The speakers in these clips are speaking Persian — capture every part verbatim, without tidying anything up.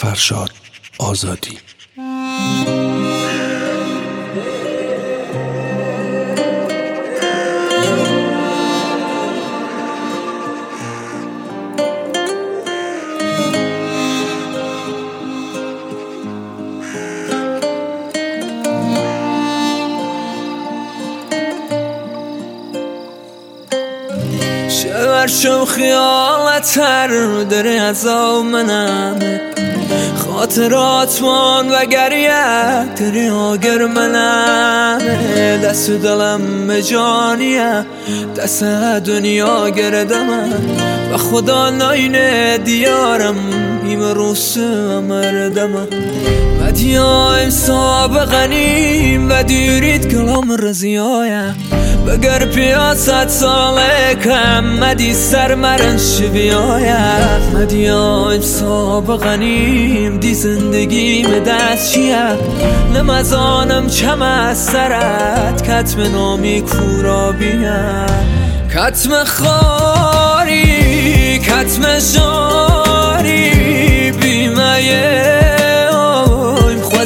فرشاد آزادی. شو خیالت هر دره از منم خاطرات من و گریه دری آگر منم دست و دلم جانیه دست دنیا گردم و خدا ناینه دیارم ایم روس مردم مدیایم سابقنیم و دیرید کلام رزیایه بگر پیاست ساله کم مدی سر مرن شویایه مدیایم سابقنیم دی زندگیم دست چیه نمزانم چم از سرت کتم نامی کورابیه کتم خاری کتم شاری بیمه اویم خود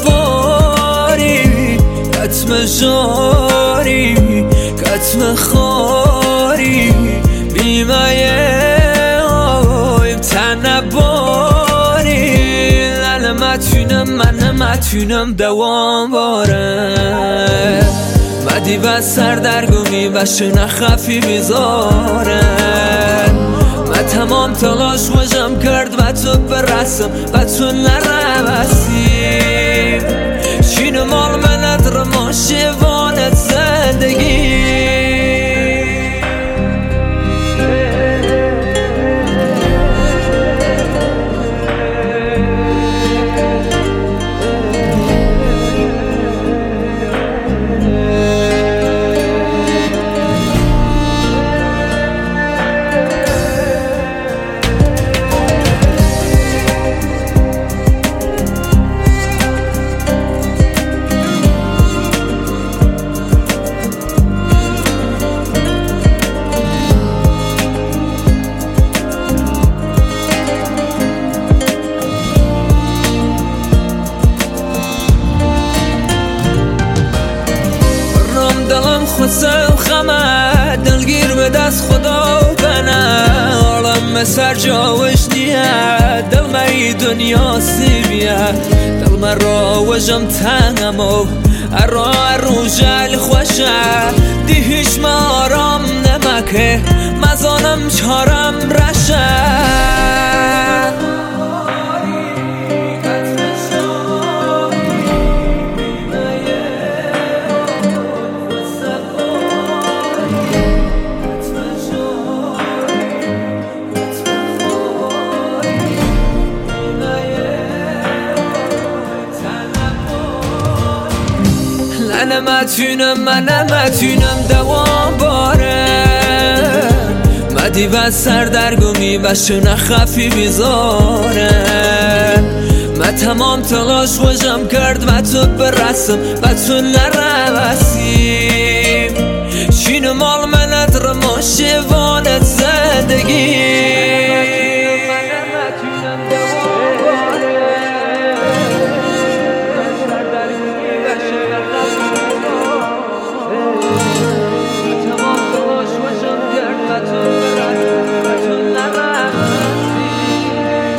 سباری کتم شاری کتم خاری بیمه اویم تنباری لن متونم من متونم دوام باره مدی و سردرگمی و شنه خفی بیزارن من تمام تلاش خوشم کرد و تو برسم و تو نروسیم چین مال منت رو ما شوانت زندگی خسم خمه دلگیر به دست خدا بنه عالم سر جاوش نیه دل مری دنیا سیبیه دل من را وجم تنم و ارا ارو جل خوشه دی هیچ ما آرام نمکه مزانم چارم رشه من متونم من متونم دوام باره مدی و سردرگمی و شنه خفی بیزاره من تمام تلاش خوشم کرد و تو برسم و تو نروسیم چین مال منت رو ما شوانت زندگی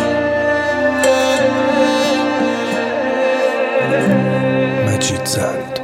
مجید زند.